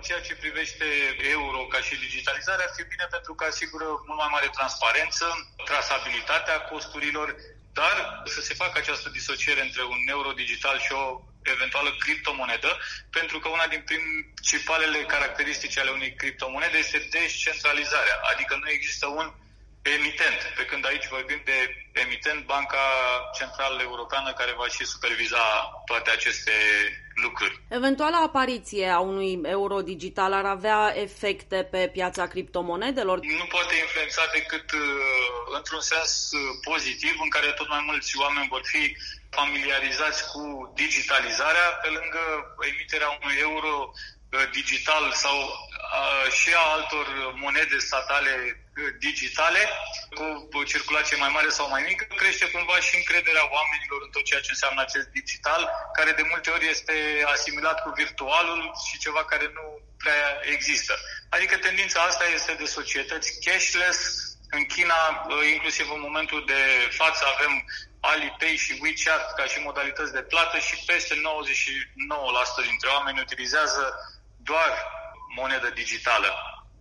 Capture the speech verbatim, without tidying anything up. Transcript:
ceea ce privește euro ca și digitalizare ar fi bine pentru că asigură mult mai mare transparență, trasabilitatea costurilor, dar să se facă această disociere între un euro digital și o eventuală criptomonedă, pentru că una din principalele caracteristici ale unei criptomonede este descentralizarea, adică nu există un emitent, pe când aici vorbim de emitent, Banca Centrală Europeană, care va și superviza toate aceste lucruri. Eventuala apariție a unui euro digital ar avea efecte pe piața criptomonedelor? Nu poate influența decât într-un sens pozitiv, în care tot mai mulți oameni vor fi familiarizați cu digitalizarea, pe lângă emiterea unui euro digital sau uh, și a altor monede statale digitale cu o circulație mai mare sau mai mică, crește cumva și încrederea oamenilor în tot ceea ce înseamnă acest digital, care de multe ori este asimilat cu virtualul și ceva care nu prea există. Adică tendința asta este de societăți cashless. În China, inclusiv în momentul de față, avem Alipay și WeChat ca și modalități de plată și peste nouăzeci și nouă la sută dintre oameni utilizează doar monedă digitală.